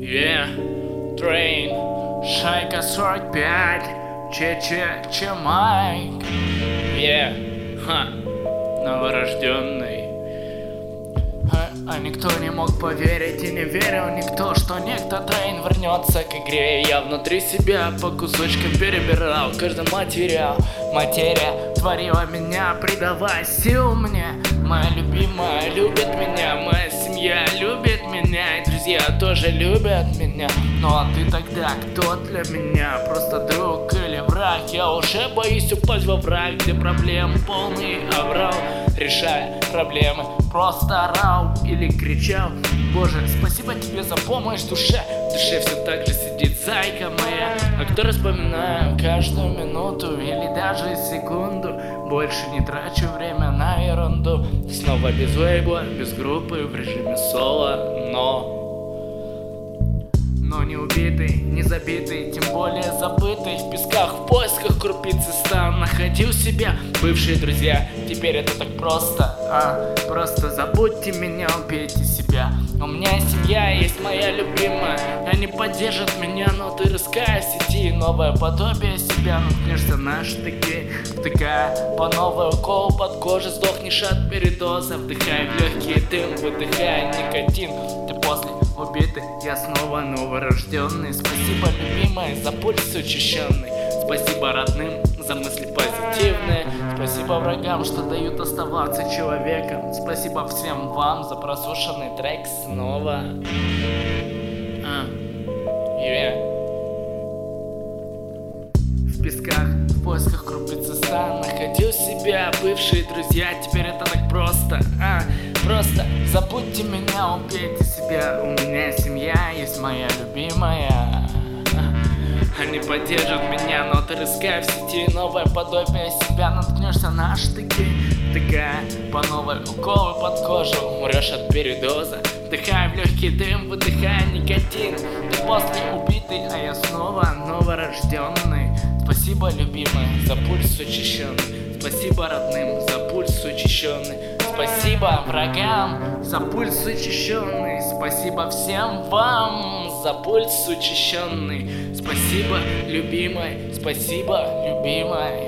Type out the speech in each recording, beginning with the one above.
Train, Шайка 45, Че Майк. Новорожденный. А никто не мог поверить и не верил никто, что некто Трейн вернется к игре. Я внутри себя по кусочкам перебирал каждый материал. Материя творила меня, придавая сил мне. Моя любимая любит меня, моя семья любит меня, и друзья тоже любят меня. Ну а ты тогда кто для меня? Просто друг или враг? Я уже боюсь упасть во враг, где проблем полный оврал. Решая проблемы, просто орал или кричал: Боже, спасибо тебе за помощь душе. В душе все так же сидит зайка моя, о которой вспоминаю каждую минуту или даже секунду. Больше не трачу время на ерунду. Снова без лейбла, без группы, в режиме соло, но не убитый, не забитый, тем более забытый. В песках, в поисках крупицы стан. Находил себя, бывшие друзья. Теперь это так просто, просто забудьте меня, убейте себя. У меня семья, есть моя любимая. Они поддержат меня, но ты рыская в сети. Новое подобие себя, наткнешься на штыки. Втыкая по новый укол под кожу, сдохнешь от передоза. Вдыхай в легкий дым, выдыхай никотин. Ты после убитый, я снова новорожденный. Спасибо, любимая, за пульс учащенный. Спасибо родным за мысли позитивные. Спасибо врагам, что дают оставаться человеком. Спасибо всем вам за прослушанный трек снова. В песках, в поисках крупицы стан. Находил себя, бывшие друзья. Теперь это так просто, просто забудьте меня, убейте себя. У меня семья, есть моя любимая. Они поддержат меня, но ты рыскай в сети. Новое подобие себя, наткнешься на штыки. Втыкая по новой уколы под кожу, умрешь от передоза. Вдыхай в легкий дым, выдыхай никотин. Ты после убитый, а я снова новорожденный. Спасибо, любимая, за пульс учащенный. Спасибо родным за пульс учащенный. Спасибо врагам за пульс учащенный. Спасибо всем вам за пульс учащенный. Спасибо, любимой, спасибо, любимой.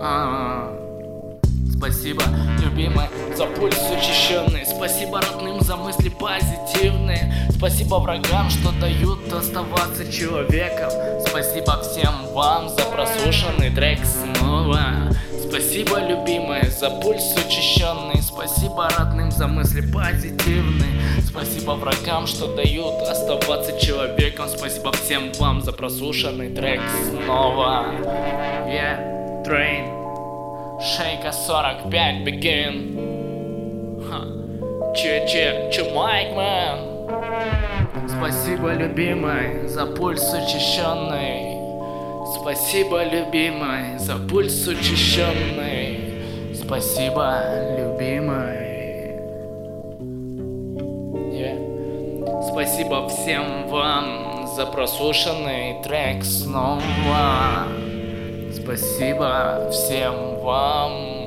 Спасибо, любимой, за пульс учащенный. Спасибо родным за мысли позитивные. Спасибо врагам, что дают оставаться человеком. Спасибо всем вам за прослушанный трек снова. Спасибо, любимая, за пульс учащенный. Спасибо родным за мысли позитивные. Спасибо врагам, что дают оставаться человеком. Спасибо всем вам за прослушанный трек снова. Train, Шайка 45, begin. Че Майк, man. Спасибо, любимой, за пульс учащенный. Спасибо, любимой, за пульс учащенный. Спасибо, любимой. Спасибо всем вам за прослушанный трек снова. Спасибо всем вам.